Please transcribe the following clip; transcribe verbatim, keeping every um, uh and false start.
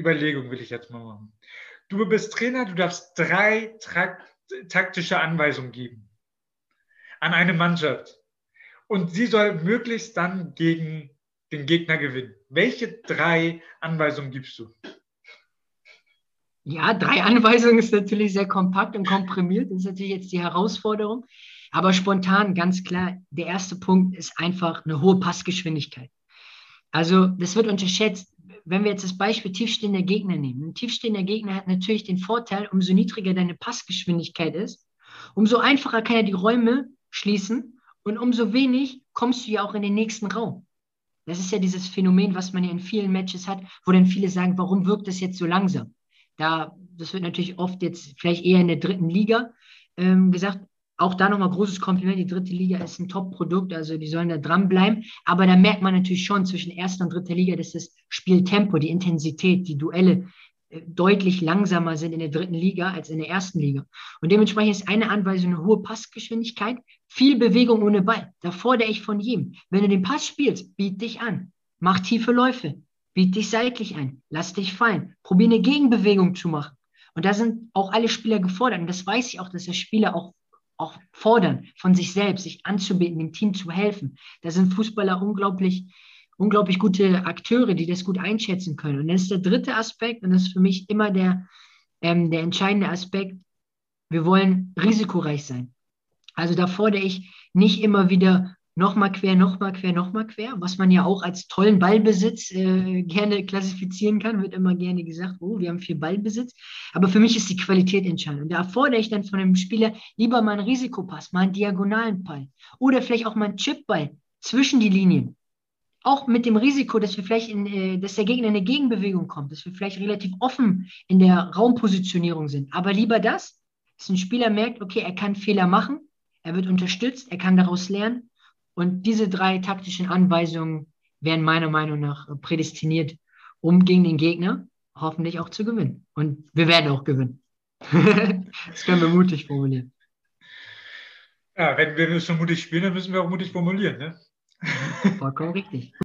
Überlegung will ich jetzt mal machen. Du bist Trainer, du darfst drei Trakt, taktische Anweisungen geben an eine Mannschaft. Und sie soll möglichst dann gegen den Gegner gewinnen. Welche drei Anweisungen gibst du? Ja, drei Anweisungen ist natürlich sehr kompakt und komprimiert. Das ist natürlich jetzt die Herausforderung. Aber spontan, ganz klar, der erste Punkt ist einfach eine hohe Passgeschwindigkeit. Also das wird unterschätzt. Wenn wir jetzt das Beispiel tiefstehender Gegner nehmen. Ein tiefstehender Gegner hat natürlich den Vorteil, umso niedriger deine Passgeschwindigkeit ist, umso einfacher kann er die Räume schließen und umso wenig kommst du ja auch in den nächsten Raum. Das ist ja dieses Phänomen, was man ja in vielen Matches hat, wo dann viele sagen, warum wirkt das jetzt so langsam? Da, das wird natürlich oft jetzt vielleicht eher in der dritten Liga ähm, gesagt. Auch da nochmal großes Kompliment. Die dritte Liga ist ein Top-Produkt, also die sollen da dranbleiben. Aber da merkt man natürlich schon zwischen erster und dritter Liga, dass das Spieltempo, die Intensität, die Duelle äh, deutlich langsamer sind in der dritten Liga als in der ersten Liga. Und dementsprechend ist eine Anweisung eine hohe Passgeschwindigkeit, viel Bewegung ohne Ball. Da fordere ich von jedem. Wenn du den Pass spielst, biet dich an. Mach tiefe Läufe. Biet dich seitlich ein. Lass dich fallen. Probier eine Gegenbewegung zu machen. Und da sind auch alle Spieler gefordert. Und das weiß ich auch, dass der Spieler auch auch fordern von sich selbst, sich anzubieten, dem Team zu helfen. Da sind Fußballer unglaublich, unglaublich gute Akteure, die das gut einschätzen können. Und das ist der dritte Aspekt, und das ist für mich immer der, ähm, der entscheidende Aspekt. Wir wollen risikoreich sein. Also da fordere ich nicht immer wieder nochmal quer, nochmal quer, nochmal quer, was man ja auch als tollen Ballbesitz äh, gerne klassifizieren kann, wird immer gerne gesagt, oh, wir haben viel Ballbesitz. Aber für mich ist die Qualität entscheidend. Und da fordere ich dann von einem Spieler lieber mal einen Risikopass, mal einen diagonalen Ball oder vielleicht auch mal einen Chipball zwischen die Linien. Auch mit dem Risiko, dass wir vielleicht in, äh, dass der Gegner in eine Gegenbewegung kommt, dass wir vielleicht relativ offen in der Raumpositionierung sind. Aber lieber das, dass ein Spieler merkt, okay, er kann Fehler machen, er wird unterstützt, er kann daraus lernen. Und diese drei taktischen Anweisungen wären meiner Meinung nach prädestiniert, um gegen den Gegner hoffentlich auch zu gewinnen. Und wir werden auch gewinnen. Das können wir mutig formulieren. Ja, wenn wir schon mutig spielen, dann müssen wir auch mutig formulieren, ne? Vollkommen richtig.